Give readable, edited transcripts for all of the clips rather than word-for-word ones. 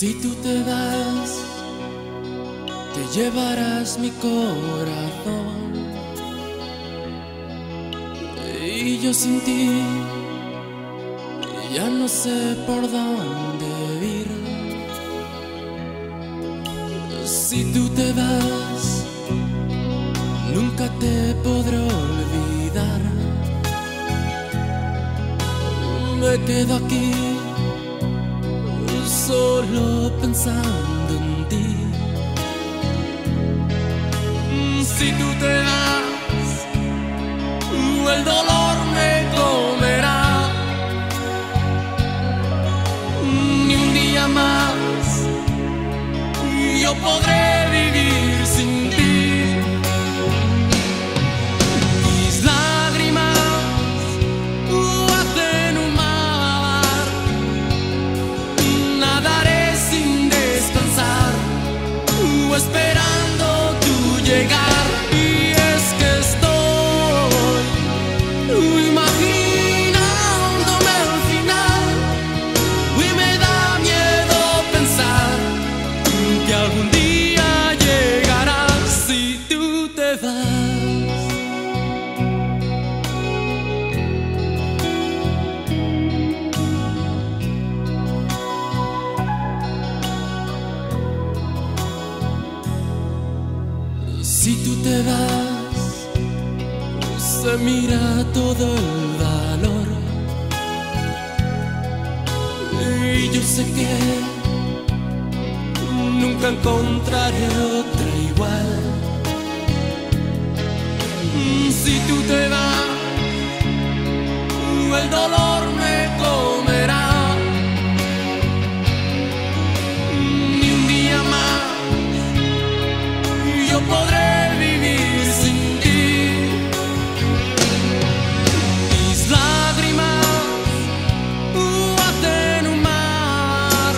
Si tú te vas, te llevarás mi corazón. Y yo sin ti ya no sé por dónde ir. Si tú te vas, nunca te podré olvidar. Me quedo aquí solo pensando en ti. Si tú te vas, el dolor me comerá. Ni un día más yo podré vivir sin ti. Mis lágrimas hacen un mar. Nadaré sin descansar, esperando tu llegar. Y es que estoy imaginándome al final, y me da miedo pensar que algún día llegarás. Si tú te vas, si tú te vas, se mira todo el valor. Y yo sé que nunca encontraré otra igual. Si tú te vas, el dolor me comerá. Ni un día más yo podré vivir sin ti. Mis lágrimas hacen un mar.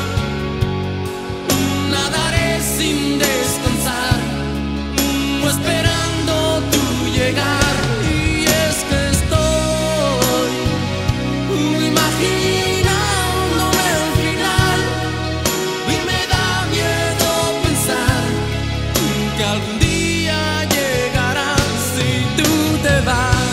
Nadaré sin descansar, esperando tu llegar. Y es que estoy imaginándome al final, y me da miedo pensar que algún día llegarás. Si tú te vas,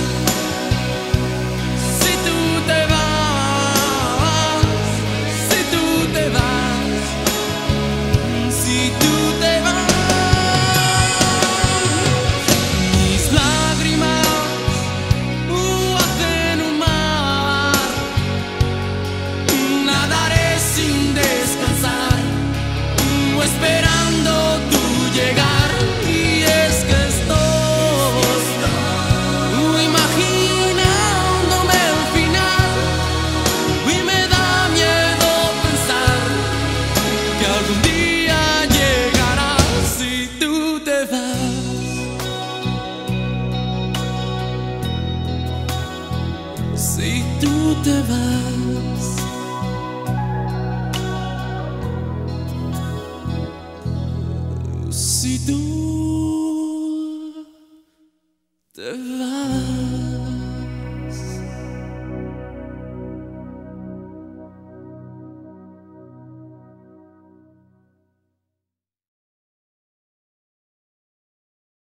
si tú te vas, si tú te vas, si tú te vas. Mis lágrimas hacen un mar. Nadaré sin descansar, esperando tu llegar. Y es que estoy imaginándome al final, y me da miedo pensar que algún día llegarás. Si tú te vas, si tú te vas, si tú te vas.